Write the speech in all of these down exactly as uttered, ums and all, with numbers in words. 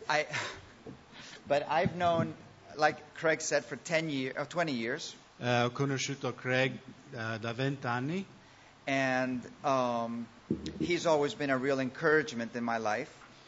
I, but I've known, like Craig said, for ten years, or twenty years. Eh, ho conosciuto Craig eh, da vent'anni And um, he's always been a real encouragement in my life.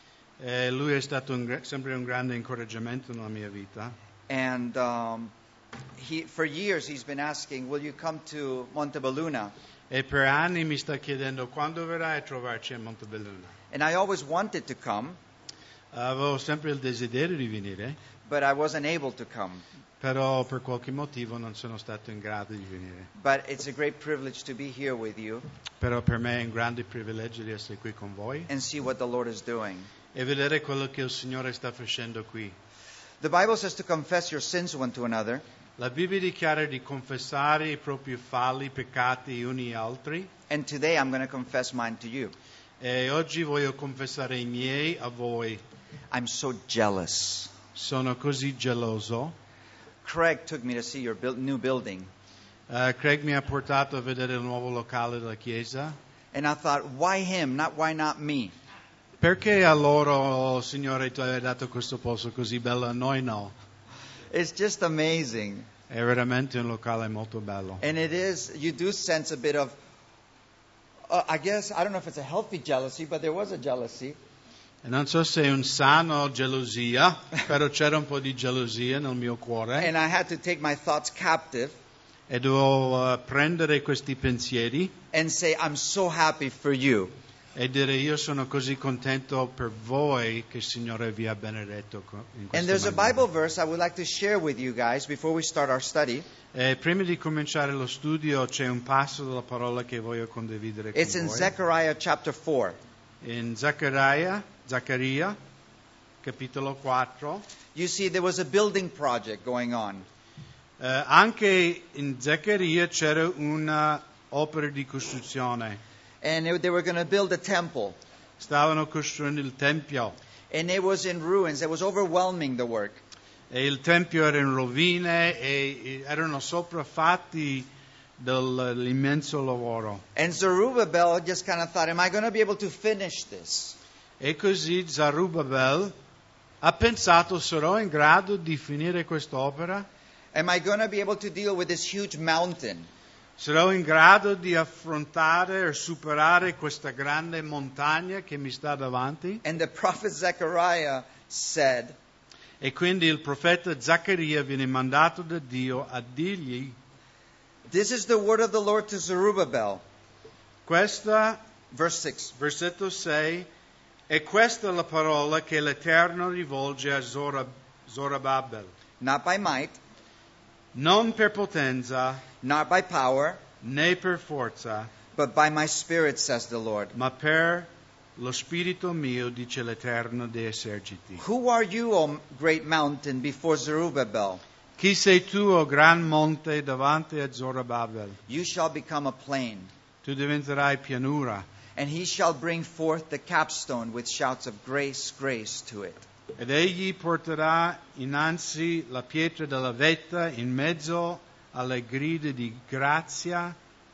e lui è stato un gra- sempre un grande incoraggiamento nella mia vita. And um, he, for years he's been asking, will you come to Montebelluna? E per anni mi sta chiedendo quando verrai a trovarci a Montebelluna. And I always wanted to come, Avevo sempre il desiderio di venire, but I wasn't able to come. però per qualche motivo non sono stato in grado di venire. But it's a great privilege to be here with you Però per me è un grande privilegio di essere qui con voi and see what the Lord is doing. e vedere quello che il Signore sta facendo qui. The Bible says to confess your sins one to another. La Bibbia dichiara di confessare i propri falli, peccati uni agli altri, And today I'm going to confess mine to you. e oggi voglio confessare i miei a voi. I'm so jealous. Sono così geloso. Craig took me to see your build, new building. Uh, Craig mi ha portato a vedere il nuovo locale della chiesa. And I thought, why him? Not why not me? Perché a loro, Signore, tu hai dato questo posto così bello, a noi no? It's just amazing. È veramente un locale molto bello. And it is, you do sense a bit of, uh, I guess, I don't know if it's a healthy jealousy, but there was a jealousy. E non so se è un sano gelosia, però c'era un po' di gelosia nel mio cuore. And I had to take my thoughts captive E dovevo uh, prendere questi pensieri and say, I'm so happy for you. e dire io sono così contento per voi che il Signore vi ha benedetto co- in And questa there's a maniera. Bible verse I would like to share with you guys before we start our study. E prima di cominciare lo studio c'è un passo della parola che voglio condividere con It's in voi. Zechariah chapter four. In Zaccaria, Zaccaria, capitolo quattro. You see, there was a building project going on. Eh, anche in Zaccaria c'era un'opera di costruzione. And they were going to build a temple. Stavano costruendo il Tempio. And it was in ruins. It was overwhelming, the work. E il Tempio era in rovine e e erano sopraffatti dell'immenso lavoro. And Zerubbabel just kind of thought, am I going to be able to finish this? E così Zerubbabel ha pensato, sarò in grado di finire quest'opera? Am I going to be able to deal with this huge mountain? Sarò in grado di affrontare e superare questa grande montagna che mi sta davanti? And the prophet Zechariah said, E quindi il profeta Zaccaria viene mandato da Dio a dirgli, this is the word of the Lord to Zerubbabel. questa, Verse six. versetto sei, e questa è la parola che l'Eterno rivolge a Zora- Zorobabel. Not by might, Non per potenza, not by power, né per forza, but by my spirit, says the Lord. ma per lo spirito mio, dice l'Eterno dei eserciti. Who are you, O great mountain, before Zerubbabel? Chi sei tu, o gran monte, davanti a Zorobabel? You shall become a plain, Tu diventerai pianura, and he shall bring forth the capstone with shouts of grace, grace to it. ed egli porterà innanzi la pietra della vetta in mezzo alle grida di grazia,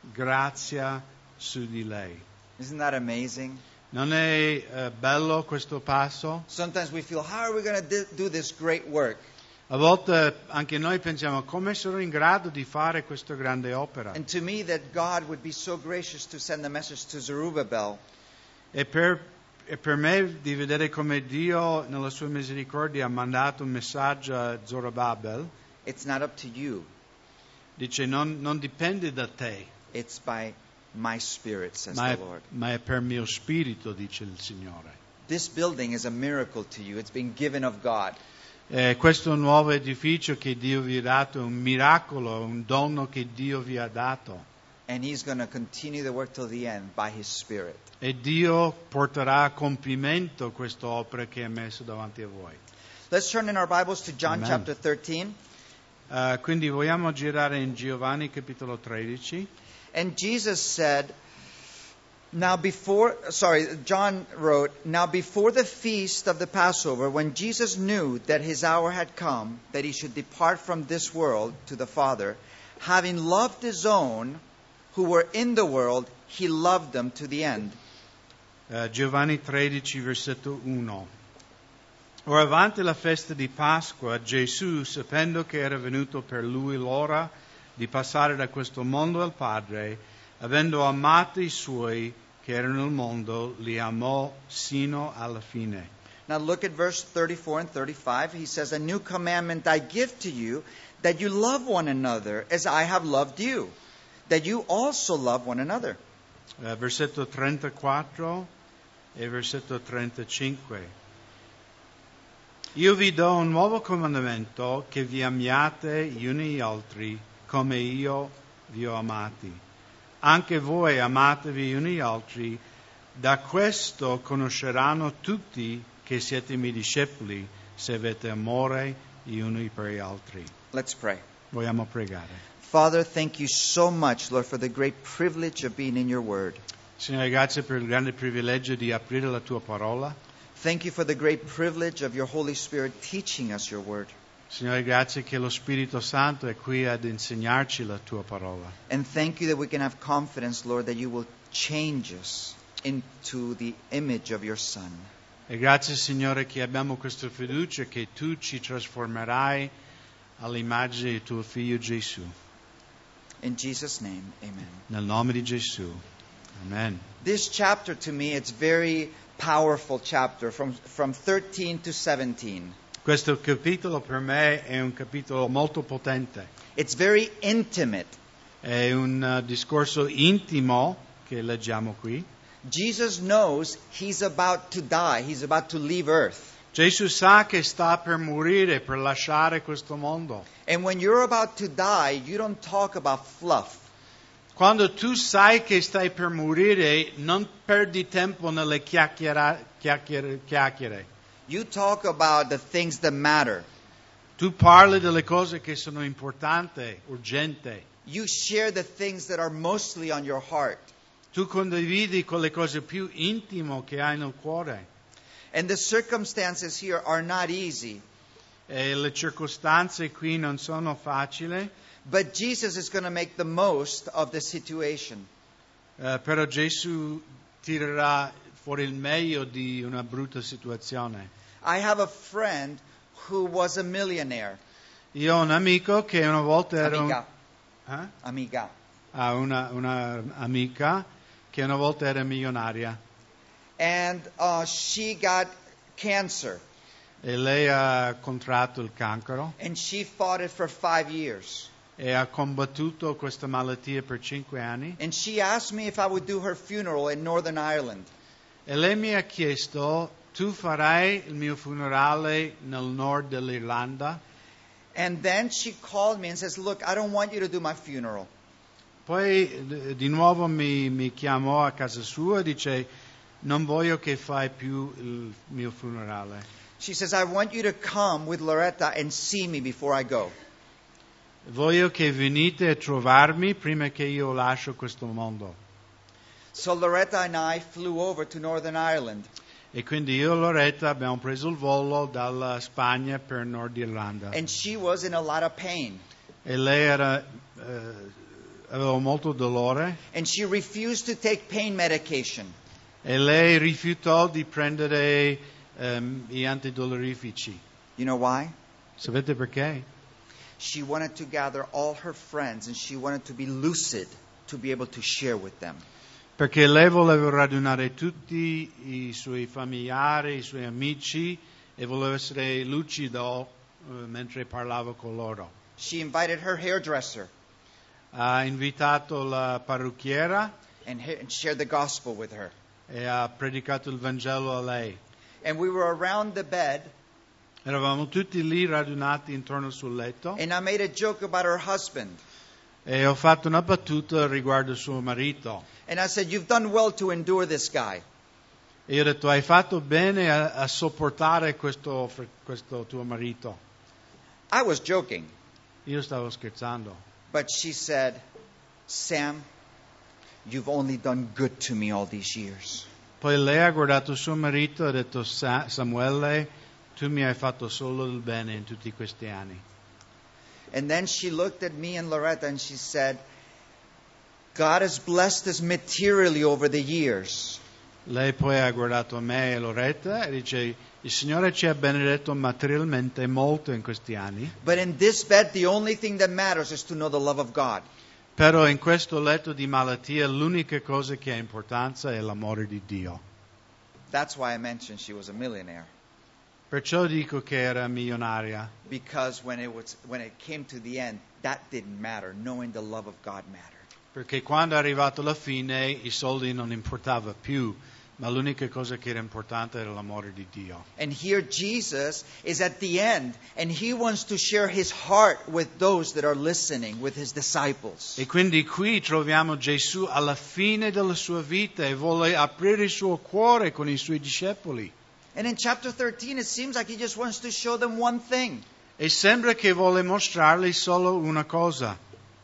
grazia su di lei. Isn't that amazing? Non è eh, bello questo passo? Sometimes we feel, how are we going to do this great work? A volte anche noi pensiamo, come sarò in grado di fare questa grande opera? And to me, that God would be so gracious to send a message to Zerubbabel. E per, e per me di vedere come Dio nella sua misericordia ha mandato un messaggio a Zorobabel, It's not up to you. dice non, non dipende da te, It's by my spirit, says ma è, the Lord. ma è per mio spirito, dice il Signore. This building is a miracle to you. It's been given of God. Eh, questo nuovo edificio che Dio vi ha dato è un miracolo, un dono che Dio vi ha dato. And He's going to continue the work till the end by His Spirit. E Dio porterà a compimento questa opera che ha messo davanti a voi. Let's turn in our Bibles to John Amen. chapter thirteen. Eh, quindi vogliamo girare in Giovanni capitolo tredici. And Jesus said, now before, sorry, John wrote, now before the feast of the Passover, when Jesus knew that his hour had come, that he should depart from this world to the Father, having loved his own who were in the world, he loved them to the end. Eh, Giovanni tredici, versetto uno. Ora, avanti la festa di Pasqua, Gesù, sapendo che era venuto per lui l'ora di passare da questo mondo al Padre, avendo amato i suoi che erano nel mondo, li amò sino alla fine. Now look at verse thirty-four and thirty-five. He says, "A new commandment I give to you, that you love one another as I have loved you, that you also love one another." Uh, versetto trentaquattro e versetto trentacinque. Io vi do un nuovo comandamento, che vi amiate gli uni gli altri come io vi ho amati. Anche voi amatevi gli uni gli altri. Da questo conosceranno tutti che siete miei discepoli, se avete amore gli uni per gli altri. Let's pray. Vogliamo pregare. Father, thank you so much, Lord, for the great privilege of being in your word. Signore, grazie per il grande privilegio di aprire la tua parola. Thank you for the great privilege of your Holy Spirit teaching us your word. Signore, grazie che lo Spirito Santo è qui ad insegnarci la tua parola. And thank you that we can have confidence, Lord, that you will change us into the image of your Son. E grazie, Signore, che abbiamo questa fiducia che tu ci trasformerai all'immagine di tuo Figlio Gesù. In Jesus' name, amen. Nel nome di Gesù. Amen. This chapter, to me, it's very powerful chapter from, from thirteen to seventeen. Questo capitolo per me è un capitolo molto potente. It's very intimate. È un uh, discorso intimo che leggiamo qui. Jesus knows he's about to die. He's about to leave earth. Gesù sa che sta per morire, per lasciare questo mondo. And when you're about to die, you don't talk about fluff. Quando tu sai che stai per morire, non perdi tempo nelle chiacchiera, chiacchiere, chiacchiere. You talk about the things that matter. Tu parli delle cose che sono importanti, urgenti. You share the things that are mostly on your heart. Tu condividi con le cose più intime che hai nel cuore. And the circumstances here are not easy. E le circostanze qui non sono facili. But Jesus is going to make the most of the situation. Uh, però Gesù tirerà fuori il meglio di una brutta situazione. I have a friend who was a millionaire. Io ho un amico che una volta era un... Amiga. Eh? Amiga. Ah, una, una amica che una volta era milionaria. And uh, she got cancer. E lei ha contratto il cancro. And she fought it for five years. E ha combattuto questa malattia per cinque anni. And she asked me if I would do her funeral in Northern Ireland. E lei mi ha chiesto, tu farai il mio funerale nel nord dell'Irlanda? And then she called me and says, "Look, I don't want you to do my funeral. Poi di nuovo mi, mi chiamò a casa sua e dice, non voglio che fai più il mio funerale. She says, I want you to come with Loretta and see me before I go. Voglio che venite a trovarmi prima che io lascio questo mondo. So Loretta and I flew over to Northern Ireland. E quindi io e Loretta abbiamo preso il volo dalla Spagna per Nord Irlanda. And she was in a lot of pain. E lei era, eh, aveva molto dolore. And she refused to take pain medication. E lei rifiutò di prendere um, gli antidolorifici. You know why? Sapete perché? She wanted to gather all her friends and she wanted to be lucid to be able to share with them. Perché lei voleva radunare tutti i suoi familiari, i suoi amici e voleva essere lucido uh, mentre parlava con loro. She invited her hairdresser Ha invitato la parrucchiera and, ha- and shared the gospel with her. e ha predicato il Vangelo a lei. And we were around the bed Eravamo tutti lì radunati intorno sul letto and I made a joke about her husband. e ho fatto una battuta riguardo suo marito. And I said, "You've done well to endure this guy." E io ho detto, hai fatto bene a, a sopportare questo, questo tuo marito. I was joking. Io stavo scherzando. But she said, "Sam, you've only done good to me all these years." Poi lei ha guardato suo marito e ha detto, Sa- Samuele, tu mi hai fatto solo il bene in tutti questi anni. And then she looked at me and Loretta and she said, "God has blessed us materially over the years." Lei poi ha guardato me e Loretta e dice: il Signore ci ha benedetto materialmente molto in questi anni, But in this bed, the only thing that matters is to know the love of God. però in questo letto di malattia l'unica cosa che ha importanza è l'amore di Dio. That's why I mentioned she was a millionaire. Perciò dico che era milionaria, Because when it was when it came to the end, that didn't matter. Knowing the love of God mattered. perché quando è arrivato alla fine i soldi non importava più, ma l'unica cosa che era importante era l'amore di Dio. And here Jesus is at the end, and he wants to share his heart with those that are listening, with his disciples. E quindi qui troviamo Gesù alla fine della sua vita e vuole aprire il suo cuore con i suoi discepoli. And in chapter thirteen, it seems like he just wants to show them one thing. E sembra che vuole mostrargli solo una cosa: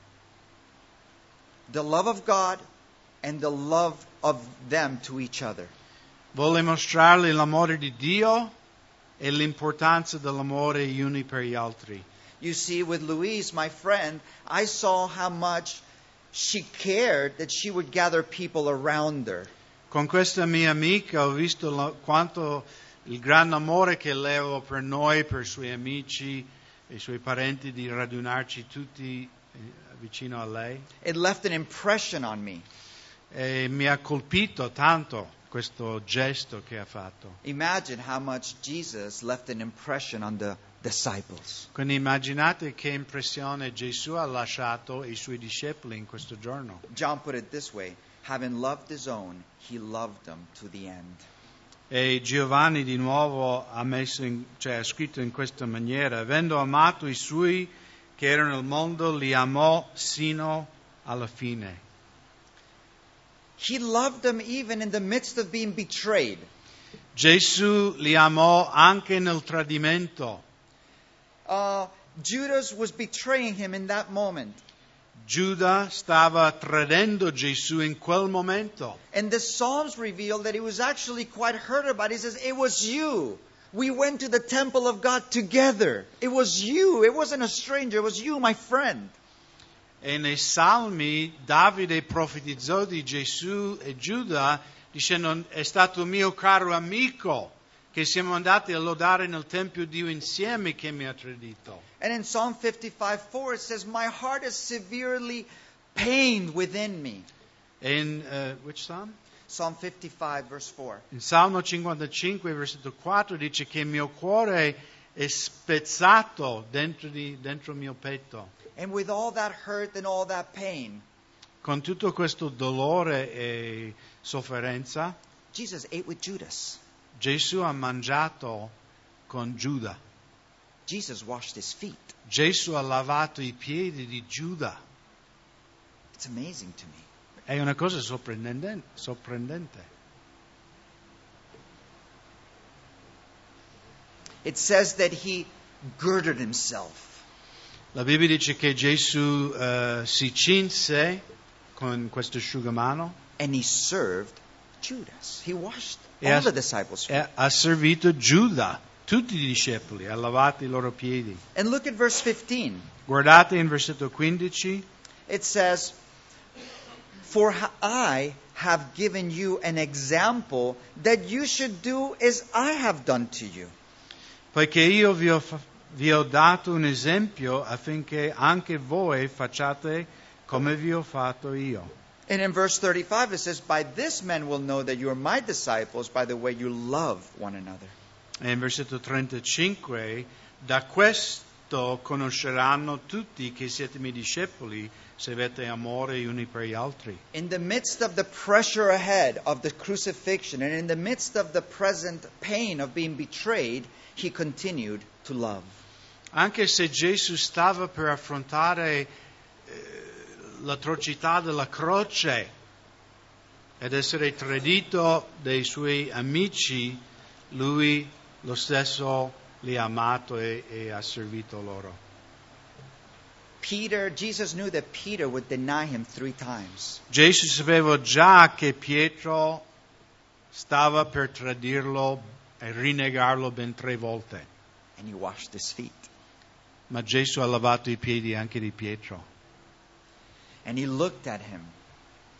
The love of God and the love of them to each other. vuole mostrargli l'amore di Dio e l'importanza dell'amore gli uni per gli altri. You see, with Louise, my friend, I saw how much she cared that she would gather people around her. Con questa mia amica ho visto la, quanto il grande amore che lei aveva per noi, per i suoi amici e i suoi parenti, di radunarci tutti eh, vicino a lei. It left an impression on me. E mi ha colpito tanto questo gesto che ha fatto. Imagine how much Jesus left an impression on the disciples. Quindi immaginate che impressione Gesù ha lasciato ai suoi discepoli in questo giorno. John put it this way: having loved his own, he loved them to the end. E Giovanni di nuovo ha, messo in, cioè, ha scritto in questa maniera: avendo amato i suoi che erano nel mondo, li amò sino alla fine. He loved them even in the midst of being betrayed. Gesù li amò anche nel tradimento. Uh, Judas was betraying him in that moment. Giuda stava tradendo Gesù in quel momento. And the Psalms reveal that he was actually quite hurt about it. He says, it was you. We went to the temple of God together. It was you. It wasn't a stranger. It was you, my friend. E nei Salmi Davide profetizzò di Gesù e Giuda dicendo: è stato mio caro amico che siamo andati a lodare nel Tempio Dio insieme che mi ha tradito. And in Psalm fifty-five four it says, my heart is severely pained within me. E in uh, which Psalm? Psalm fifty-five verse four. In Salmo cinquantacinque versetto quattro dice che il mio cuore è spezzato dentro di dentro il mio petto. And with all that hurt and all that pain, Con tutto questo dolore e sofferenza, Jesus ate with Judas. Gesù ha mangiato con Giuda. Jesus washed his feet. Gesù ha lavato i piedi di Giuda. It's amazing to me. È una cosa sorprendente. sorprendente. It says that he girded himself. La Bibbia dice che Gesù uh, si cinse con questo asciugamano And he served Judas. He washed E all ha- the disciples' feet. e ha servito Giuda, tutti i discepoli, ha lavato i loro piedi. And look at verse fifteen. Guardate in versetto quindici, It says, for I have given you an example that you should do as I have done to you. poiché io vi ho, fa- vi ho dato un esempio affinché anche voi facciate come vi ho fatto io. And in verse thirty-five it says, by this men will know that you are my disciples, by the way you love one another. E in versetto trentacinque, da questo conosceranno tutti che siete miei discepoli, se avete amore gli uni per gli altri. In the midst of the pressure ahead of the crucifixion and in the midst of the present pain of being betrayed, he continued to love. Anche se Gesù stava per affrontare eh, l'atrocità della croce ed essere tradito dai suoi amici, lui lo stesso li ha amato e, e ha servito loro. Peter, Jesus knew that Peter would deny him three times. Gesù sapeva già che Pietro stava per tradirlo e rinnegarlo ben tre volte, And he washed his feet. ma Gesù ha lavato i piedi anche di Pietro. And he looked at him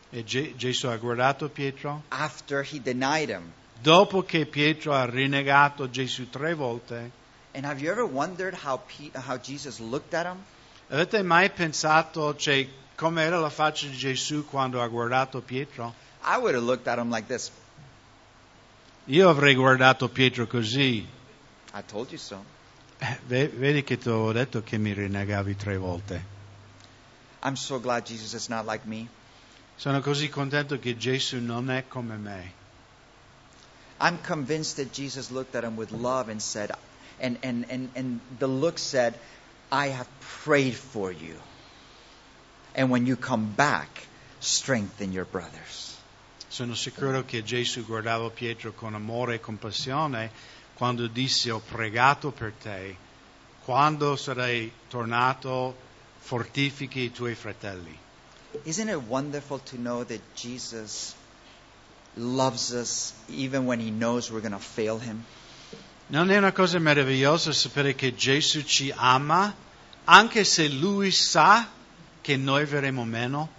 E Ge- Gesù ha guardato Pietro. after he denied him. Dopo che Pietro ha rinnegato Gesù tre volte, And have you ever wondered how Pe- how Jesus looked at him? avete mai pensato, cioè, com'era la faccia di Gesù quando ha guardato Pietro? I would have looked at him like this. Io avrei guardato Pietro così. I told you so. Eh, ve- Vedi che ti ho detto che mi rinnegavi tre volte. I'm so glad Jesus is not like me. Sono così contento che Gesù non è come me. I'm convinced that Jesus looked at him with love and said, and, and, and, and the look said, I have prayed for you. And when you come back, strengthen your brothers. Sono sicuro che Gesù guardava Pietro con amore e compassione quando disse: ho pregato per te, quando sarai tornato fortifichi i tuoi fratelli. Isn't it wonderful to know that Jesus loves us even when he knows we're going to fail him? Non è una cosa meravigliosa sapere che Gesù ci ama anche se lui sa che noi verremo meno?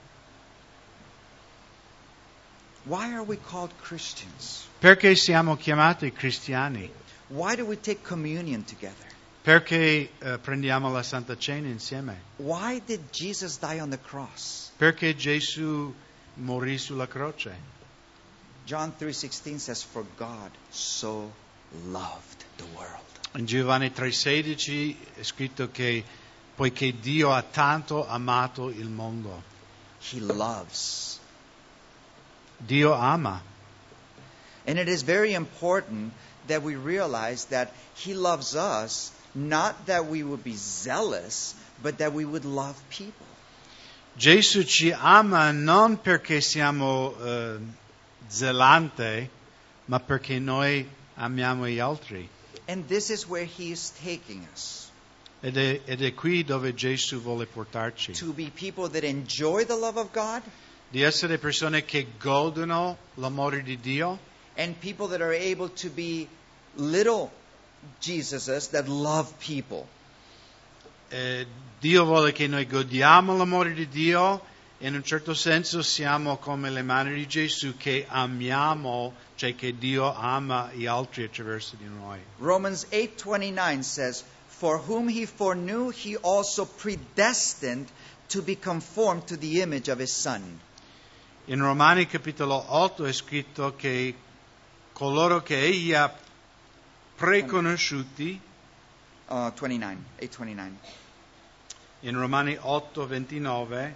Why are we called Christians? Perché siamo chiamati cristiani? Why do we take communion together? Perché eh, prendiamo la Santa Cena insieme? Why did Jesus die on the cross? Perché Gesù morì sulla croce? John three sixteen says, for God so loved the world. In Giovanni tre sedici è scritto che poiché Dio ha tanto amato il mondo. He loves. Dio ama. And it is very important that we realize that he loves us, not that we would be zealous, but that we would love people. Gesù ci ama non perché siamo eh, zelante, ma perché noi amiamo gli altri. And this is where he is taking us. Ed è, ed è qui dove Gesù vuole portarci. To be people that enjoy the love of God, Di essere persone che godono l'amore di Dio and people that are able to be little Jesuses that love people. Eh, Dio vuole che noi godiamo l'amore di Dio e in un certo senso siamo come le mani di Gesù che amiamo, cioè che Dio ama gli altri attraverso di noi. Romans eight twenty-nine says, for whom he foreknew, he also predestined to be conformed to the image of his Son. In Romani capitolo otto è scritto che coloro che egli ha preconosciuti, Uh, twenty-nine, eight twenty-nine. in Romani otto ventinove,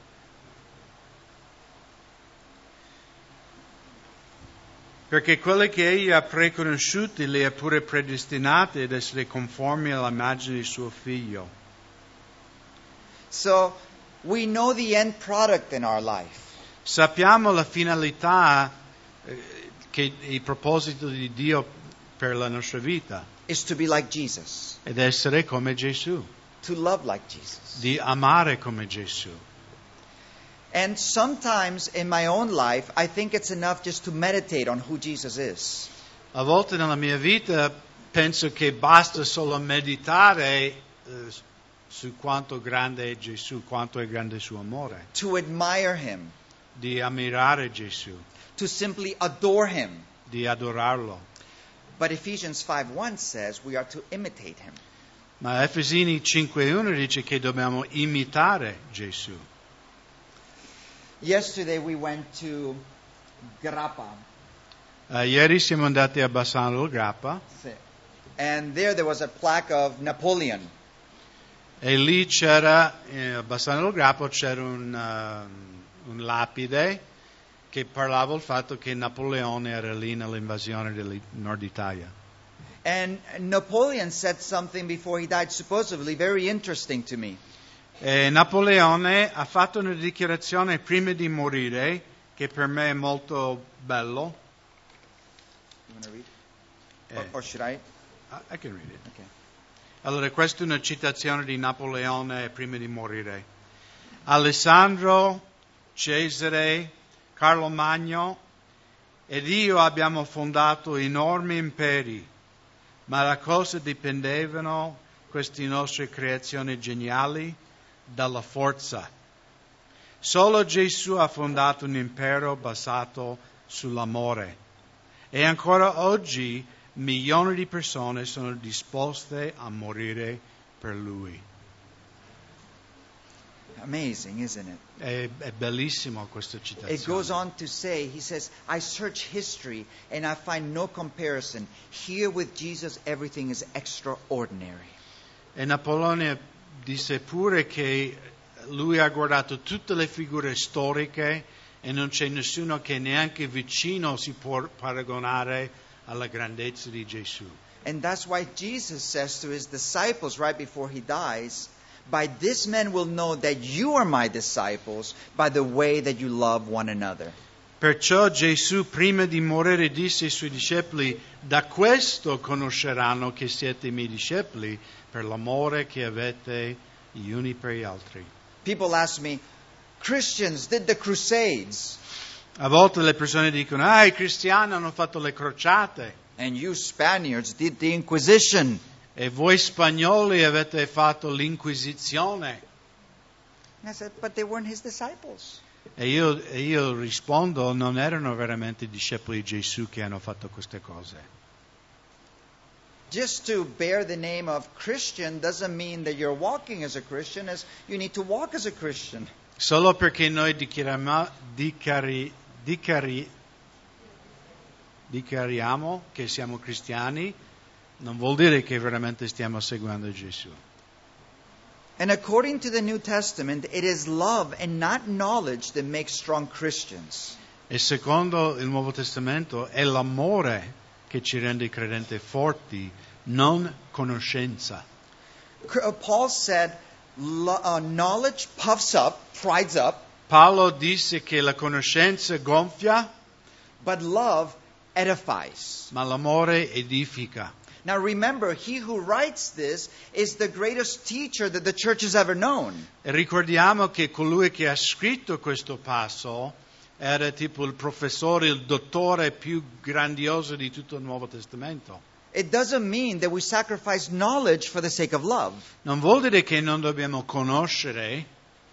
perché quelli che egli ha preconosciuti li ha pure predestinati ad essere conformi all'immagine di suo figlio. So we know the end product in our life. Sappiamo la finalità, eh, che il proposito di Dio per la nostra vita, Is to be like Jesus, ed essere come Gesù, to love like Jesus. di amare come Gesù. And sometimes in my own life, I think it's enough just to meditate on who Jesus is. A volte nella mia vita penso che basta solo meditare eh, su quanto grande è Gesù, quanto è grande il suo amore, To admire him, di ammirare Gesù, to simply adore him. di adorarlo. But Ephesians five one says we are to imitate him. Ma Efesini cinque uno dice che dobbiamo imitare Gesù. Yesterday we went to Grappa. Uh, ieri siamo andati a Bassano del Grappa And there there was a plaque of Napoleon. e lì c'era, eh, a Bassano del Grappa c'era un, uh, un lapide che parlava del fatto che Napoleone era lì nell'invasione del Nord Italia. And Napoleon said something before he died, supposedly very interesting to me. E Napoleone ha fatto una dichiarazione prima di morire che per me è molto bello. You want to read? Eh, Or, or should I? I can read it. Okay. Allora, questa è una citazione di Napoleone prima di morire. Alessandro, Cesare, Carlo Magno ed io abbiamo fondato enormi imperi, ma da cosa dipendevano queste nostre creazioni geniali? Dalla forza. Solo Gesù ha fondato un impero basato sull'amore. E ancora oggi milioni di persone sono disposte a morire per Lui. Amazing, isn't it? È, è bellissimo questa citazione. It goes on to say, he says, I search history and I find no comparison. Here with Jesus, everything is extraordinary. E Napoleone disse pure che lui ha guardato tutte le figure storiche e non c'è nessuno che neanche vicino si può paragonare alla grandezza di Gesù. And that's why Jesus says to his disciples right before he dies, by this men will know that you are my disciples, by the way that you love one another. Perciò Gesù prima di morire disse ai suoi discepoli, da questo conosceranno che siete i miei discepoli, per l'amore che avete gli uni per gli altri. People ask me, Christians did the Crusades, A volte le persone dicono, ah, i cristiani hanno fatto le crociate and you Spaniards did the Inquisition. e voi spagnoli avete fatto l'inquisizione. And I said, but they weren't his disciples. E io, e io rispondo, non erano veramente i discepoli di Gesù che hanno fatto queste cose. Just to bear the name of Christian doesn't mean that you're walking as a Christian, as you need to walk as a Christian. Solo perché noi dichiariamo, dichiari, dichiari, dichiariamo che siamo cristiani, non vuol dire che veramente stiamo seguendo Gesù. And according to the New Testament, it is love and not knowledge that makes strong Christians. E secondo il Nuovo Testamento è l'amore che ci rende credenti forti, non conoscenza. Paul said, uh, knowledge puffs up, prides up, Paolo disse che la conoscenza gonfia, but love edifies. ma l'amore edifica. Now remember, he who writes this is the greatest teacher that the church has ever known. E ricordiamo che colui che ha scritto questo passo era tipo il professore, il dottore più grandioso di tutto il Nuovo Testamento. It doesn't mean that we sacrifice knowledge for the sake of love. Non vuol dire che non dobbiamo conoscere, eh,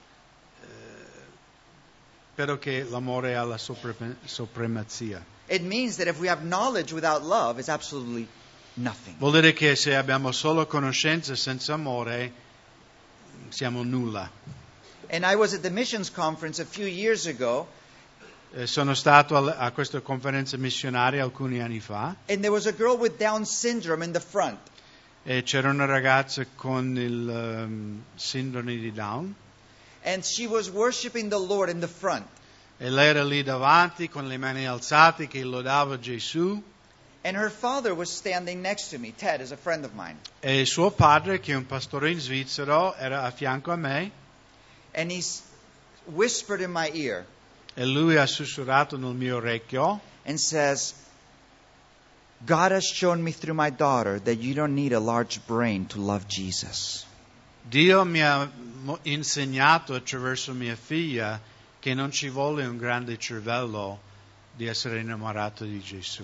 però che l'amore ha la sopra- supremazia. It means that if we have knowledge without love, it's absolutely nothing. Vuol dire che se abbiamo solo conoscenza senza amore, siamo nulla. And I was at the missions conference a few years ago, Eh, sono stato al- a questa conferenza missionaria alcuni anni fa and there was a girl with Down syndrome in the front. e c'era una ragazza con il ehm, sindrome di Down And she was worshiping the Lord in the front. e lei era lì davanti con le mani alzate che lodava Gesù And her father was standing next to me. Ted is a friend of mine. e suo padre, che è un pastore in Svizzero, era a fianco a me And he s- whispered in my ear e lui ha sussurrato nel mio orecchio and says, God has shown me through my daughter that you don't need a large brain to love Jesus. Dio mi ha mo- insegnato attraverso mia figlia che non ci vuole un grande cervello di essere innamorato di Gesù.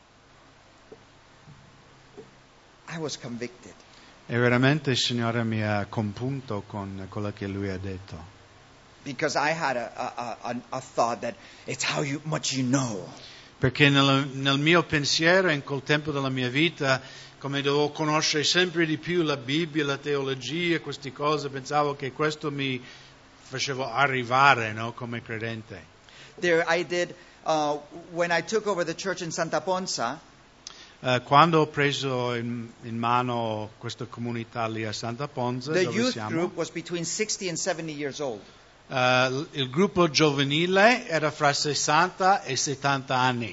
I was convicted. E veramente il Signore mi ha compunto con quello che lui ha detto. Because I had a, a, a, a thought that it's how you, much you know. Perché nel, nel mio pensiero, in quel tempo della mia vita, come dovevo conoscere sempre di più la Bibbia, la teologia, queste cose, pensavo che questo mi faceva arrivare, no, come credente. There I did, uh, when I took over the church in Santa Ponsa, Uh, quando ho preso in, in mano questa comunità lì a Santa Ponza, the dove youth siamo, group was between sixty and seventy years old. uh, il gruppo giovanile era fra sessanta e settanta anni.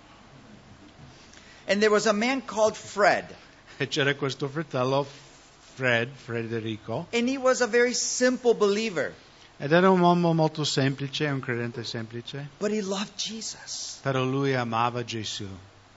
And there was a man called Fred. E c'era questo fratello, Fred, Federico, And he was a very simple believer. ed era un uomo molto semplice, un credente semplice, But he loved Jesus. però lui amava Gesù.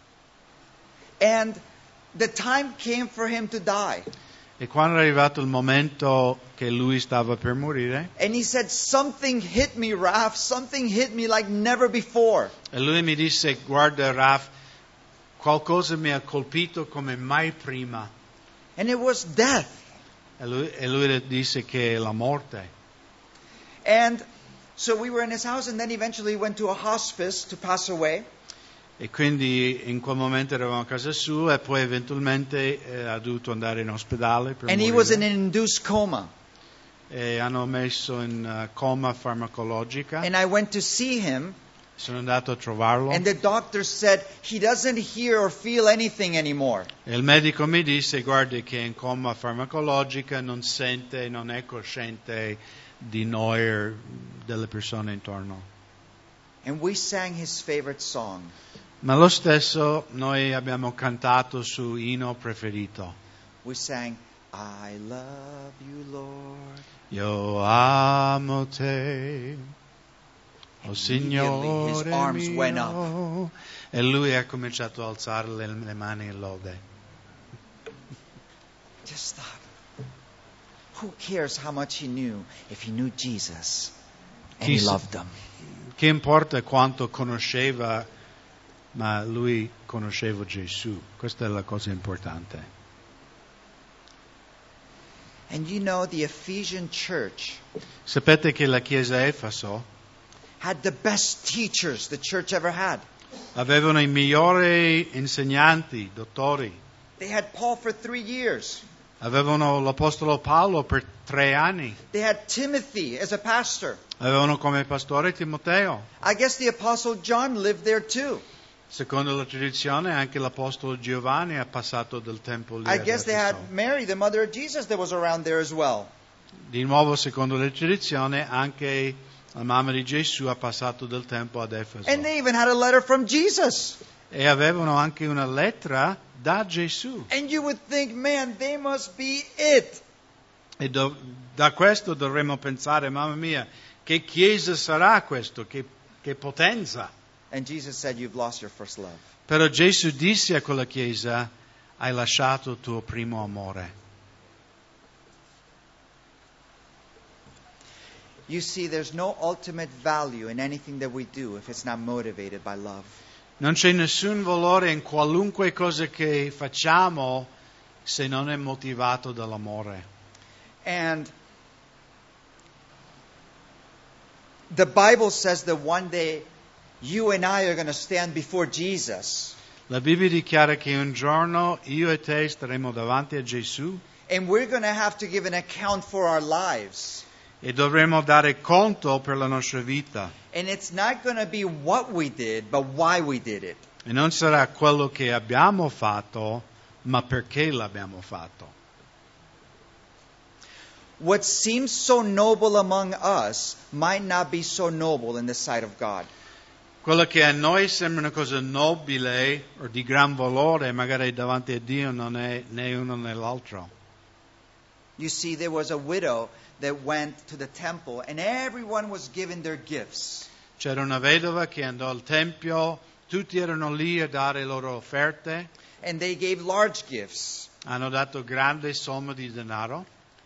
And the time came for him to die. E quando è arrivato il momento che lui stava per morire, And he said, something hit me, Raph. Something hit me like never before. e lui mi disse, guarda Raf, qualcosa mi ha colpito come mai prima. And it was death. E lui, e lui disse che è la morte. And So we were in his house, and then eventually he went to a hospice to pass away. E quindi in quel momento eravamo a casa sua e poi eventualmente eh, ha dovuto andare in ospedale per And he morire. was in an induced coma. E hanno messo in uh, coma farmacologica. And I went to see him, Sono andato a trovarlo. and the doctor said he doesn't hear or feel anything anymore. E il medico mi disse, guardi che è in coma farmacologica, non sente, non è cosciente di noi o delle persone intorno. And we sang his favorite song. Ma lo stesso noi abbiamo cantato su inno preferito. We sang, I love you, Lord. Io amo te, o Immediately his Signore arms went up. mio. E lui ha cominciato a alzare le, le mani in lode. Just thought, who cares how much he knew if he knew Jesus and he Chi sa- loved him? Che importa quanto conosceva, ma lui conosceva Gesù. Questa è la cosa importante. And you know, the Ephesian church Sapete che la chiesa Efeso had the best teachers the church ever had. avevano i migliori insegnanti, dottori. They had Paul for three years. Avevano l'Apostolo Paolo per tre anni. They had Timothy as a pastor. Avevano come pastore Timoteo. I guess the Apostle John lived there too. Secondo la tradizione anche l'Apostolo Giovanni ha passato del tempo lì. I ad guess they Efeso. had Mary, the mother of Jesus, that was around there as well. Di nuovo, secondo la tradizione, anche la mamma di Gesù ha passato del tempo ad Efeso. And they even had a letter from Jesus. E avevano anche una lettera da Gesù. And you would think, man, they must be it. E do- da questo dovremmo pensare, mamma mia, che chiesa sarà questo? Che, che potenza! And Jesus said, you've lost your first love. Però Gesù disse a quella chiesa, hai lasciato il tuo primo amore. You see, there's no ultimate value in anything that we do if it's not motivated by love. Non c'è nessun valore in qualunque cosa che facciamo se non è motivato dall'amore. And the Bible says that one day you and I are going to stand before Jesus. La Bibbia dichiara che un giorno io e te staremo davanti a Gesù And we're going to have to give an account for our lives. e dovremo dare conto per la nostra vita. And it's not going to be what we did, but why we did it. E non sarà quello che abbiamo fatto, ma perché l'abbiamo fatto. What seems so noble among us might not be so noble in the sight of God. Quello che a noi sembra una cosa nobile o di gran valore, magari davanti a Dio non è né uno né l'altro. You see, there was a widow that went to the temple and everyone was given their gifts. C'era una vedova che andò al tempio, tutti erano lì a dare le loro offerte, And they gave large gifts. hanno dato grande somme di denaro.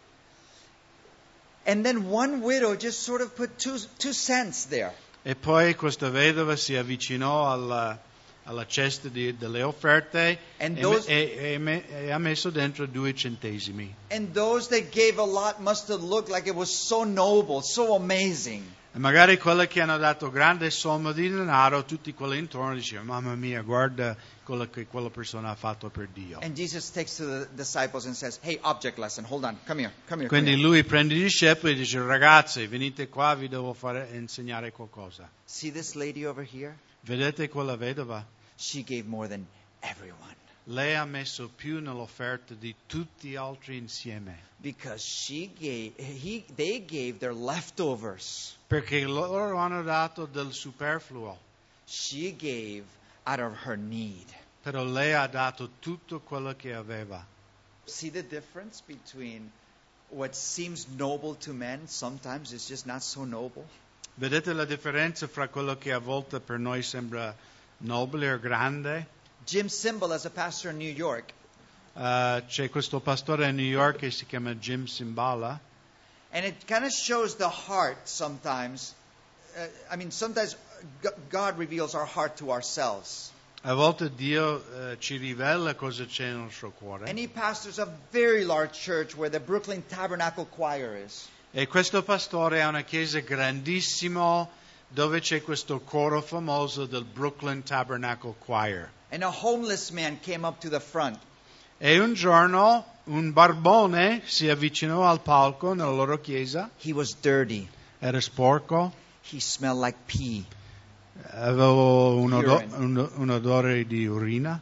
And then one widow just sort of put two, two cents there. E poi questa vedova si avvicinò alla, alla cesta di- delle offerte And e, those- e- e me- e ha messo dentro due centesimi. And those that gave a lot must have looked like it was so noble, so amazing. E magari quelle che hanno dato grande somma di denaro, tutti quelli intorno dicevano, mamma mia, guarda quello che quella persona ha fatto per Dio. And Jesus takes to the disciples and says, hey, object lesson, hold on, come here, come here. Come Quindi here. lui prende i discepoli e dice, ragazzi, venite qua, vi devo fare, insegnare qualcosa. See this lady over here? Vedete quella vedova? She gave more than everyone. Lei ha messo più nell'offerta di tutti gli altri insieme. Because she gave, he, they gave their leftovers. Perché loro hanno dato del superfluo. She gave out of her need. Però lei ha dato tutto quello che aveva. See the difference between what seems noble to men sometimes is just not so noble? Vedete la differenza fra quello che a volte per noi sembra nobile o grande? Jim Simbal, as a pastor in New York, Uh, c'è questo pastore a New York che si chiama Jim Simbala. and it kind of shows the heart sometimes. Uh, I mean, sometimes G- God reveals our heart to ourselves. A volte Dio uh, ci rivela cosa c'è nel nostro cuore. And he pastors a very large church where the Brooklyn Tabernacle Choir is. E questo pastore ha una chiesa grandissima dove c'è questo coro famoso del Brooklyn Tabernacle Choir. And a homeless man came up to the front. E un giorno un barbone si avvicinò al palco nella loro chiesa. He was dirty. Era sporco. He smelled like pee. Aveva un, odo- Urine. un, un odore di urina.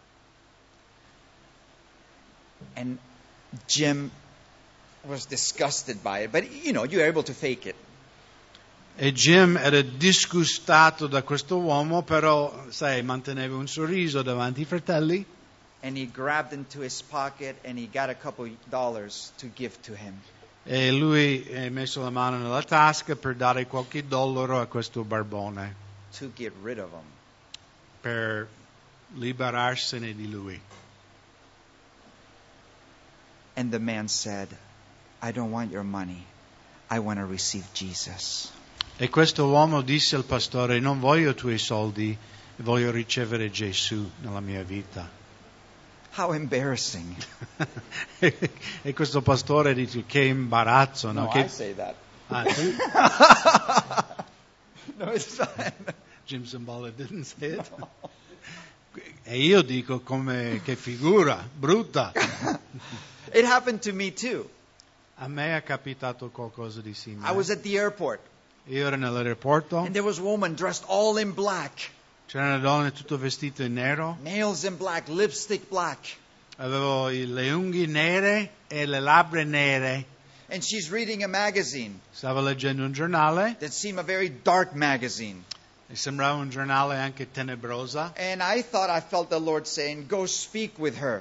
And Jim was disgusted by it. But, you know, you're able to fake it. E Jim era disgustato da questo uomo, però, sai, manteneva un sorriso davanti ai fratelli. And he grabbed into his pocket and he got a couple dollars to give to him. E lui ha messo la mano nella tasca per dare qualche dollaro a questo barbone, To get rid of him. per liberarsene di lui. And the man said, I don't want your money. I want to receive Jesus. E questo uomo disse al pastore: non voglio i tuoi soldi, voglio ricevere Gesù nella mia vita. How embarrassing. E questo pastore dice: che imbarazzo, no? No, Che... I say that. Ah, sì? No, it's fine. Jim Zambala didn't say it. E io dico come che figura brutta. It happened to me too. A me è capitato qualcosa di I simile. was at the airport Io ero nell'aeroporto, and there was a woman dressed all in black. c'era una donna tutta vestita in nero, Nails in black, lipstick black. avevo i- le unghie nere e le labbra nere. And she's reading a magazine Stavo leggendo un giornale that seemed a very dark magazine. e sembrava un giornale anche tenebrosa. And I thought I felt the Lord saying, go speak with her.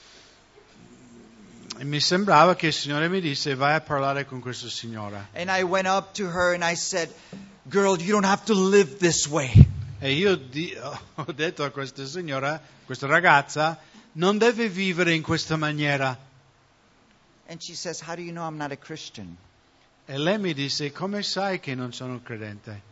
E mi sembrava che il Signore mi disse: vai a parlare con questa signora. And I went up to her and I said, girl, you don't have to live this way. E io di- ho detto a questa signora, questa ragazza, non deve vivere in questa maniera. And she says, how do you know I'm not a Christian? E lei mi disse: come sai che non sono credente?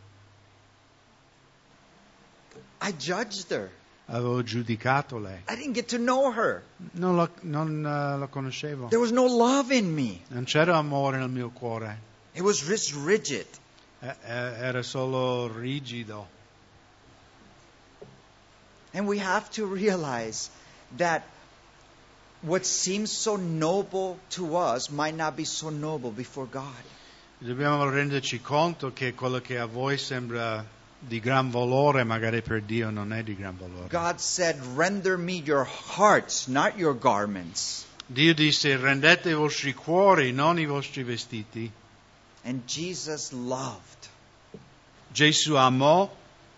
I judged her. Avevo giudicato lei. I didn't get to know her. Non la, non, eh, la conoscevo. There was no love in me. Non c'era amore nel mio cuore. It was just rigid. Eh, eh, era solo rigido. And we have to realize that what seems so noble to us might not be so noble before God. Dobbiamo renderci conto che quello che a voi sembra di gran valore, magari per Dio non è di gran valore. God said, render me your hearts, not your garments. Dio disse: rendete i vostri cuori, non i vostri vestiti. And Jesus loved. Gesù amò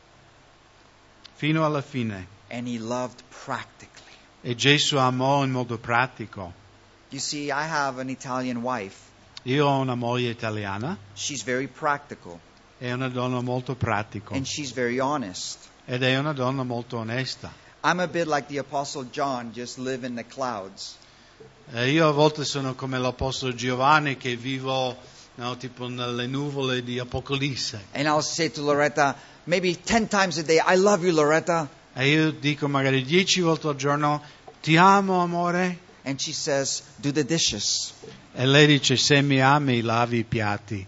fino alla fine. And he loved practically. E Gesù amò in modo pratico. You see, I have an Italian wife. Io ho una moglie italiana, She's very practical. è una donna molto pratica. And she's very honest. Ed è una donna molto onesta. I'm a bit like the Apostle John, just live in the clouds. E io a volte sono come l'Apostolo Giovanni, che vivo, no, tipo nelle nuvole di Apocalisse. And I'll say to Loretta, maybe ten times a day, I love you, Loretta. E io dico magari dieci volte al giorno: ti amo, amore. And she says, do the dishes. E lei dice: se mi ami, lavi i piatti.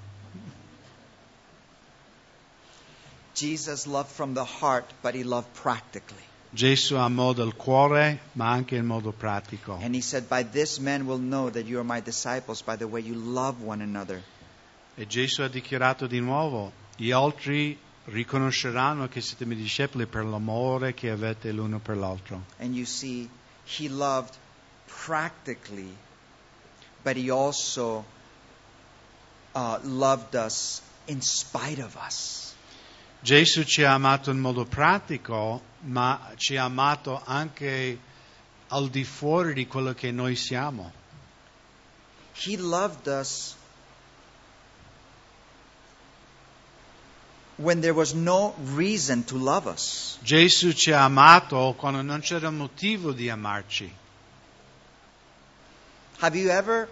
Jesus loved from the heart, but he loved practically. Gesù amò dal cuore, ma anche in modo pratico. And he said, by this men will know that you are my disciples, by the way you love one another. E Gesù ha dichiarato di nuovo: gli altri riconosceranno che siete miei discepoli per l'amore che avete l'uno per l'altro. And you see, he loved practically, but he also uh, loved us in spite of us. Gesù ci ha amato in modo pratico, ma ci ha amato anche al di fuori di quello che noi siamo. He loved us when there was no reason to love us. Gesù ci ha amato quando non c'era motivo di amarci. Have you ever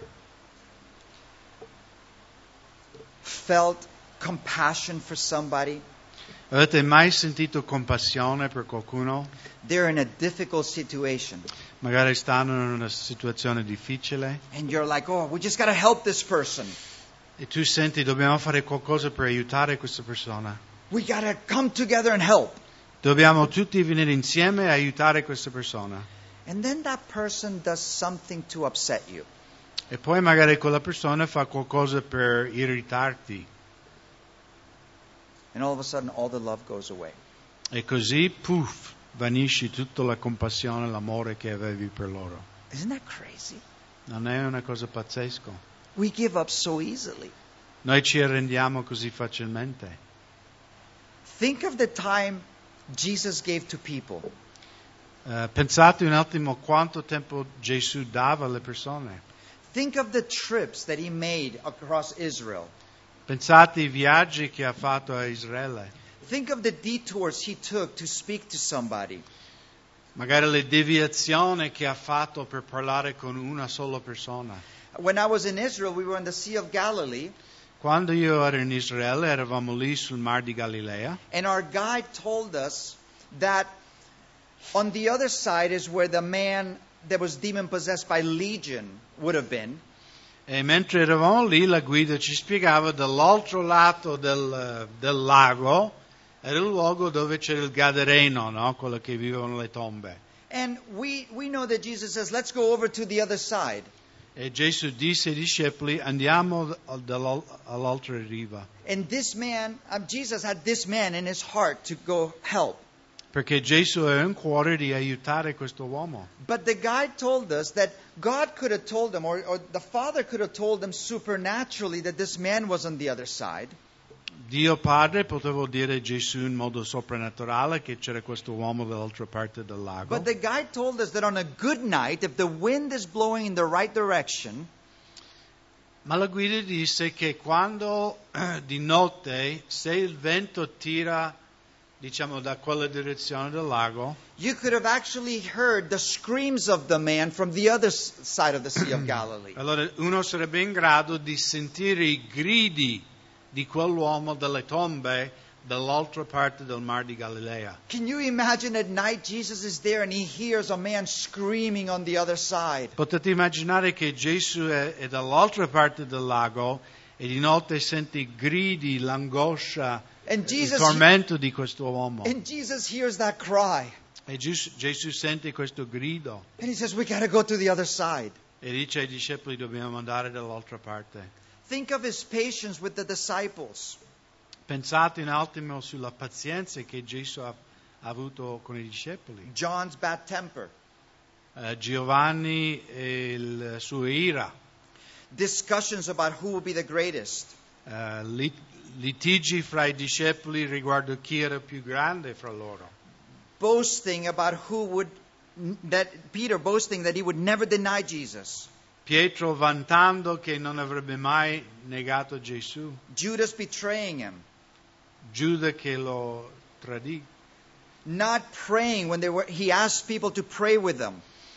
felt compassion for somebody? Avete mai sentito compassione per qualcuno? They're in a difficult situation. Magari stanno in una situazione difficile And you're like, oh, we just got to help this person. e tu senti dobbiamo fare qualcosa per aiutare questa persona. We got to come together and help. Dobbiamo tutti venire insieme e aiutare questa persona. And then that person does something to upset you. E poi magari quella persona fa qualcosa per irritarti. And all of a sudden, all the love goes away. E così, puff, vanisce tutta la compassione e l'amore che avevi per loro. Isn't that crazy? Non è una cosa pazzesca? We give up so easily. Noi ci arrendiamo così facilmente. Think of the time Jesus gave to people. Uh, pensate un attimo quanto tempo Gesù dava alle persone. Think of the trips that he made across Israel. Pensate ai viaggi che ha fatto a Israele. Think of the detours he took to speak to somebody. Magari le deviazioni che ha fatto per parlare con una sola persona. When I was in Israel, we were in the Sea of Galilee. Quando io ero in Israele, eravamo lì sul Mar di Galilea. And our guide told us that on the other side is where the man that was demon-possessed by Legion would have been. E mentre eravamo lì, la guida ci spiegava dall'altro lato del, del lago era il luogo dove c'era il Gadareno, no? Quello che vivevano le tombe. And we, we know that Jesus says, let's go over to the other side. E Gesù disse ai discepoli, andiamo all'altra riva. And this man, um, Jesus had this man in his heart to go help. Perché Gesù aveva in cuore di aiutare questo uomo. But the guide told us that God could have told them, or, or the Father could have told them supernaturally that this man was on the other side. Dio Padre poteva dire a Gesù in modo soprannaturale che c'era questo uomo dall'altra parte del lago. But the guide told us that on a good night, if the wind is blowing in the right direction, ma la guida disse che quando eh, di notte, se il vento tira, diciamo, da quella direzione del lago, you could have actually heard the screams of the man from the other side of the Sea of Galilee. allora uno sarebbe in grado di sentire i gridi di quell'uomo dalle tombe dall'altra parte del Mar di Galilea. Can you imagine at night Jesus is there and he hears a man screaming on the other side? Potete immaginare che Gesù è, è dall'altra parte del lago e di notte sente i gridi, l'angoscia, And Jesus, il tormento di questo uomo. and Jesus hears that cry. E Gesù, Gesù sente questo grido And he says, we got to go to the other side. e dice ai discepoli dobbiamo andare dall'altra parte. Think of his patience with the disciples. Pensate un attimo sulla pazienza che Gesù ha, ha avuto con i discepoli. John's bad temper. Uh, Giovanni e il suo ira. Discussions about who will be the greatest. Uh, lit- litigi fra i discepoli riguardo chi era più grande fra loro. Boasting about who would, that Peter boasting that he would never deny Jesus. Pietro vantando che non avrebbe mai negato Gesù. Judas betraying him. Giuda che lo tradì. Not praying when they were, he asked people to pray with them.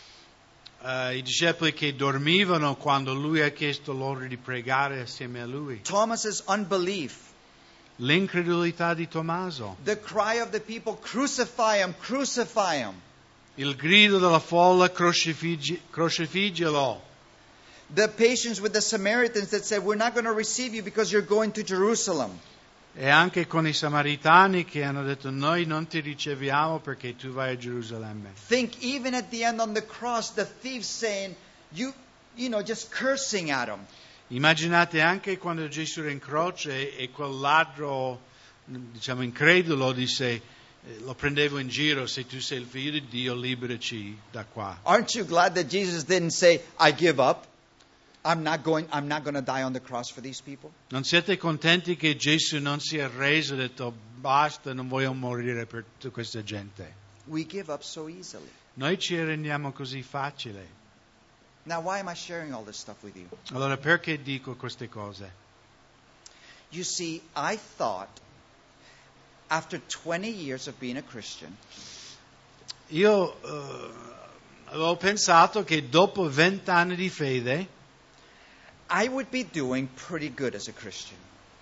Uh, I discepoli che dormivano quando lui ha chiesto loro di pregare assieme a lui. Thomas's unbelief. L'incredulità di Tommaso. The cry of the people, crucify him, crucify him. Il grido della folla, crocifiggi- crocifiggelo. The patience with the Samaritans that said, we're not going to receive you because you're going to Jerusalem. E anche con i Samaritani che hanno detto noi non ti riceviamo perché tu vai a Gerusalemme. Think even at the end on the cross, the thief saying, you, you know, just cursing at him. Immaginate anche quando Gesù era in croce e quel ladro, diciamo incredulo, disse, lo prendevo in giro, se tu sei il figlio di Dio, liberaci da qua. Aren't you glad that Jesus didn't say, I give up? I'm not going, I'm not going to die on the cross for these people? Non siete contenti che Gesù non si è arreso e ha detto basta, non voglio morire per tutta questa gente? We give up so easily. Noi ci arrendiamo così facile. Now, why am I sharing all this stuff with you? Allora perché dico queste cose? You see, I thought, after twenty years of being a Christian, Io uh, avevo pensato che dopo vent'anni di fede I would be doing pretty good as a Christian.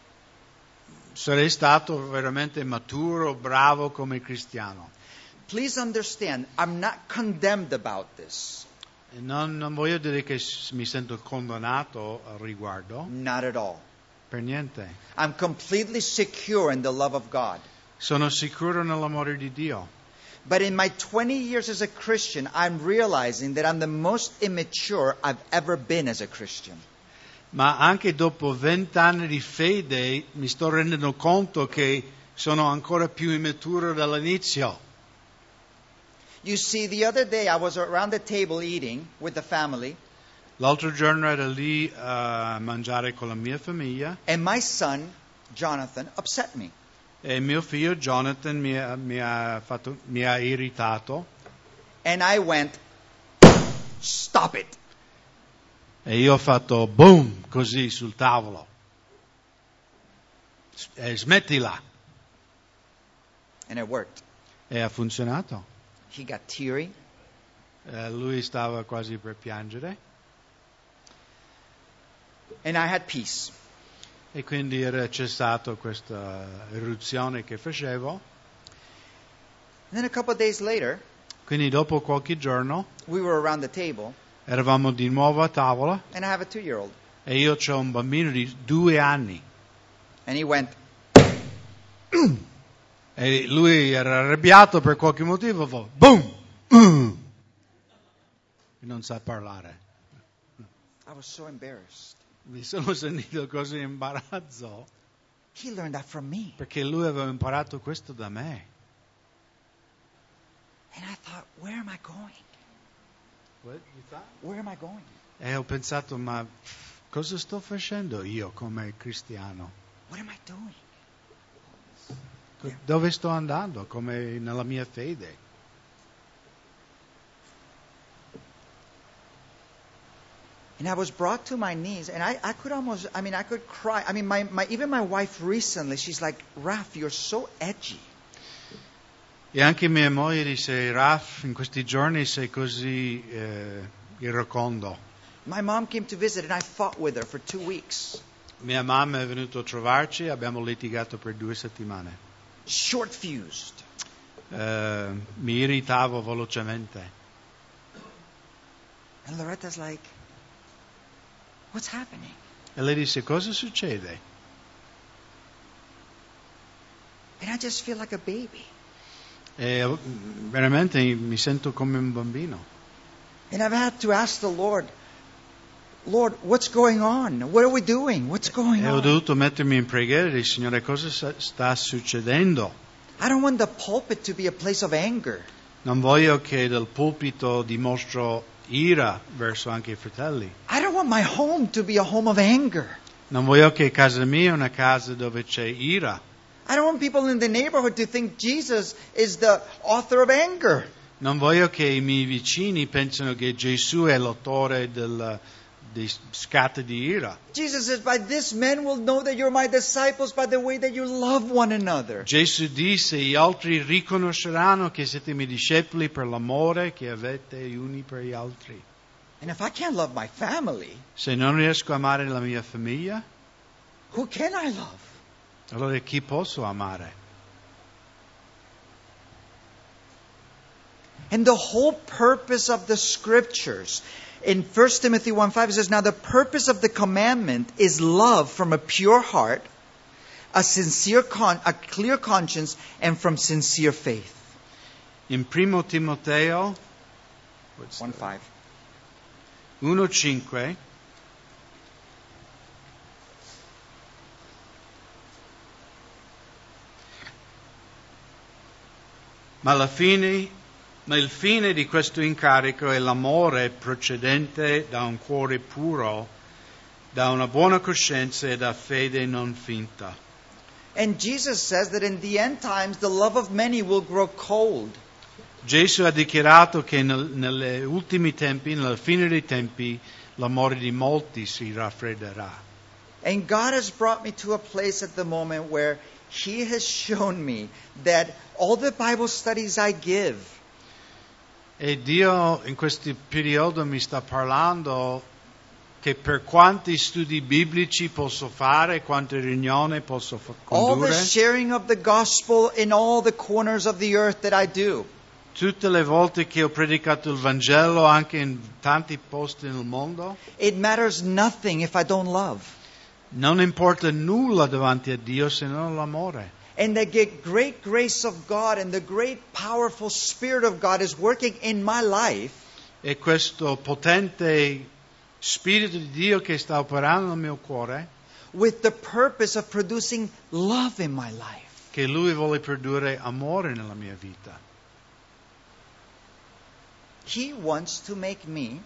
sarei stato veramente maturo, bravo come cristiano. Please understand, I'm not condemned about this. E non, non voglio dire che mi sento condannato al riguardo, Not at all. per niente. I'm completely secure in the love of God. Sono sicuro nell'amore di Dio. But in my twenty years as a Christian, I'm realizing that I'm the most immature I've ever been as a Christian. Ma anche dopo vent'anni di fede mi sto rendendo conto che sono ancora più immaturo dall'inizio. You see, the other day I was around the table eating with the family, L'altro giorno ero lì a mangiare con la mia famiglia and my son, Jonathan, upset me. e mio figlio Jonathan mi ha, mi ha, fatto, mi ha irritato And I went, stop it. e io ho fatto boom così sul tavolo. S- E smettila. And it worked. E ha funzionato. He got teary. Eh, lui stava quasi per piangere And I had peace. e quindi era cessato questa eruzione che facevo. And then a couple of days later, Quindi dopo qualche giorno we were around the table, eravamo di nuovo a tavola and I have a two-year-old. e io ho un bambino di due anni And he went, e lui era arrabbiato per qualche motivo, fa boom, mm. E non sa parlare. I was so embarrassed. Mi sono sentito così in imbarazzo He learned that from me. perché lui aveva imparato questo da me. And I thought, where am I going? Where am I going? E ho pensato, ma cosa sto facendo io come cristiano? What am I doing? Co- Dove sto andando come nella mia fede? And I was brought to my knees, and I, I could almost, I mean, I could cry. I mean, my, my, even my wife recently, she's like, Raph, you're so edgy. E anche mia moglie disse, Raf, in questi giorni sei così eh, irracondo. My mom came to visit, and I fought with her for two weeks. Mia mamma è venuta a trovarci, abbiamo litigato per due settimane. Short-fused. Eh, mi irritavo velocemente. And Loretta's like, what's happening? E lei disse, cosa succede? And I just feel like a baby. E mm, veramente mi sento come un bambino. And I've had to ask the Lord, Lord, what's going on? What are we doing? What's going E ho on? dovuto mettermi in preghiera e dire, Signore, cosa sa- sta succedendo? I don't want the pulpit to be a place of anger. Non voglio che dal pulpito dimostro ira verso anche i fratelli. I don't want my home to be a home of anger. Non voglio che casa mia è una casa dove c'è ira. I don't want people in the neighborhood to think Jesus is the author of anger. Non voglio che i miei vicini pensino che Gesù è l'autore del, dei scatti di ira. Jesus says, by this men will know that you're my disciples by the way that you love one another. Gesù disse, gli altri riconosceranno che siete i miei discepoli per l'amore che avete gli uni per gli altri. And if I can't love my family, Se non riesco a amare la mia famiglia, who can I love? allora chi posso amare? And the whole purpose of the scriptures, in First Timothy one five, it says, now the purpose of the commandment is love from a pure heart, a sincere con- a clear conscience, and from sincere faith. In Primo Timoteo one five. uno cinque ma alla fine, ma il fine di questo incarico è l'amore procedente da un cuore puro, da una buona coscienza e da fede non finta. And Jesus says that in the end times, the love of many will grow cold. Gesù ha dichiarato che nel, negli ultimi tempi, nella fine dei tempi, l'amore di molti si raffredderà. And God has brought me to a place at the moment where He has shown me that all the Bible studies I give, E Dio in questo periodo mi sta parlando che per quanti studi biblici posso fare, quante riunioni posso fa- all the condurre, sharing of the gospel in all the corners of the earth that I do, tutte le volte che ho predicato il Vangelo anche in tanti posti nel mondo, it matters nothing if I don't love. Non importa nulla davanti a Dio se non l'amore. And the g- great grace of God and the great powerful Spirit of God is working in my life. E questo potente Spirito di Dio che sta operando nel mio cuore, with the purpose of producing love in my life. che Lui vuole produrre amore nella mia vita. He wants to make me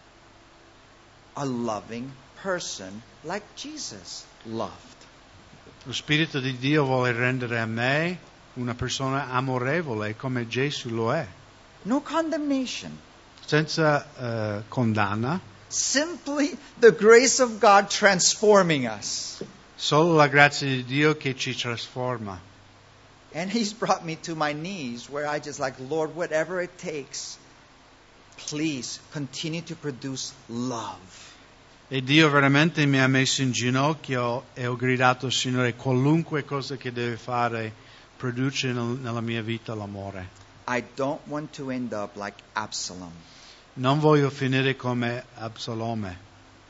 a loving person like Jesus loved. Lo Spirito di Dio vuole rendere a me una persona amorevole come Gesù lo è, No condemnation. senza eh, condanna, Simply the grace of God transforming us. solo la grazia di Dio che ci trasforma. And He's brought me to my knees where I just like, Lord, whatever it takes, please continue to produce love. E Dio veramente mi ha messo in ginocchio e ho gridato, Signore, qualunque cosa che deve fare, produce nel- nella mia vita l'amore. I don't want to end up like Absalom. Non voglio finire come Absalome.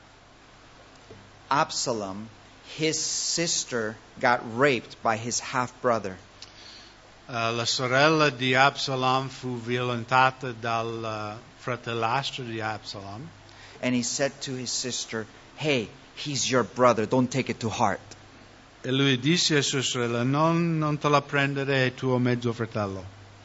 Absalom, his sister got raped by his half-brother. Uh, la sorella di Absalom fu violentata dal uh, fratellastro di Absalom. And he said to his sister, hey, he's your brother, don't take it to heart. E lui disse a sua sorella, non, non te la prendere, è tuo mezzo fratello.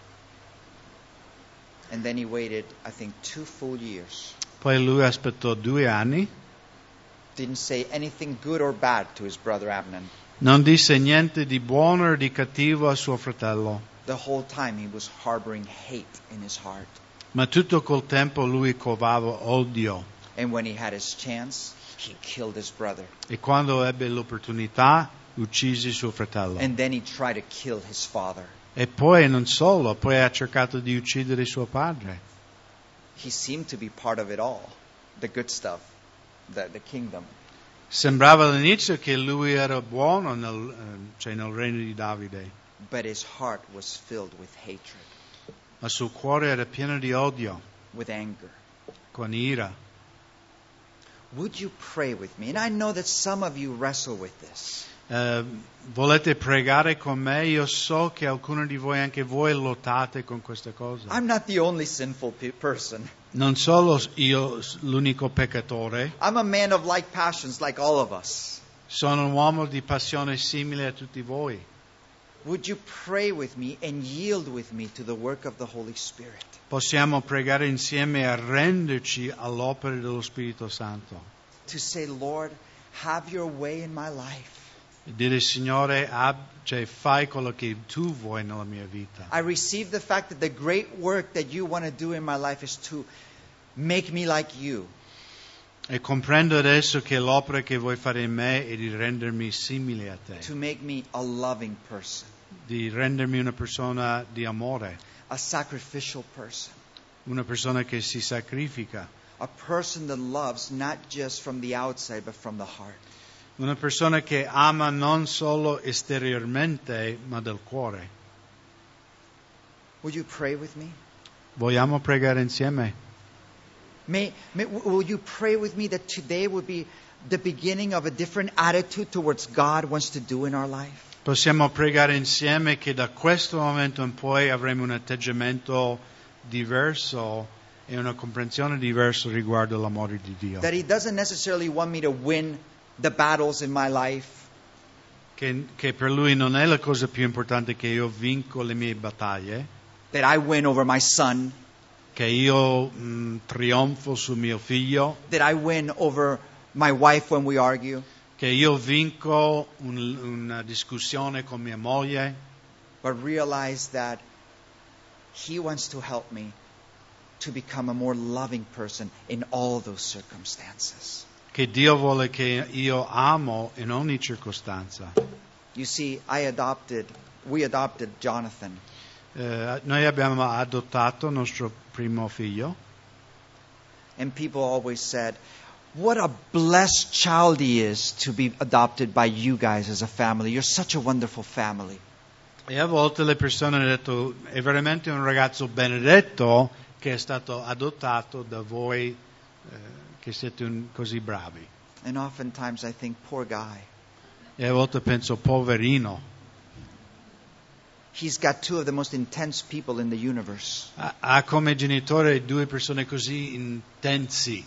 And then he waited, I think, two full years. Poi lui aspettò due anni, Didn't say anything good or bad to his brother Amnon. non disse niente di buono o di cattivo a suo fratello, The whole time he was harboring hate in his heart. ma tutto col tempo lui covava odio. And when he had his chance, he killed his brother. E quando ebbe l'opportunità, uccise suo fratello. And then he tried to kill his father. E poi non solo, poi ha cercato di uccidere suo padre. He seemed to be part of it all, the good stuff, the, the kingdom. Sembrava all'inizio che lui era buono nel, eh, cioè nel regno di Davide, But his heart was filled with hatred, ma suo cuore era pieno di odio, with anger. con ira. Would you pray with me? And I know that some of you wrestle with this. Eh, volete pregare con me? Io so che alcuni di voi, anche voi, lottate con queste cose. I'm not the only sinful pe- person. Non solo io l'unico peccatore, I'm a man of like passions, like all of us. sono un uomo di passione simile a tutti voi. Would you pray with me and yield with me to the work of the Holy Spirit? Possiamo pregare insieme e arrenderci all'opera dello Spirito Santo. To say, Lord, have your way in my life. E dire, Signore, ab- cioè, fai quello che tu vuoi nella mia vita. I receive the fact that the great work that you want to do in my life is to make me like you. E comprendo adesso che l'opera che vuoi fare in me è di rendermi simile a te, To make me a loving person, di rendermi una persona di amore, a sacrificial person, una persona che si sacrifica, a person that loves not just from the outside but from the heart. una persona che ama non solo esteriormente ma del cuore. Would you pray with me? Vogliamo pregare insieme? May, may, will you pray with me that today would be the beginning of a different attitude towards God wants to do in our life? Possiamo pregare insieme che da questo momento in poi avremo un atteggiamento diverso e una comprensione diversa riguardo l'amore di Dio. That He doesn't necessarily want me to win the battles in my life, Che, che per Lui non è la cosa più importante che io vinco le mie battaglie, that I win over my son, che io mh, trionfo su mio figlio, that I win over my wife when we argue, che io vinco un, una discussione con mia moglie, but realize that He wants to help me to become a more loving person in all those circumstances. che Dio vuole che io amo in ogni circostanza. You see, I adopted, we adopted Jonathan. Eh, noi abbiamo adottato nostro primo figlio And people always said, what a blessed child he is to be adopted by you guys as a family. You're such a wonderful family. e a volte le persone hanno detto è veramente un ragazzo benedetto che è stato adottato da voi eh, che siete un- così bravi. And oftentimes I think, poor guy. E a volte penso, poverino, He's got two of the most intense people in the universe. ha, ha come genitore due persone così intensi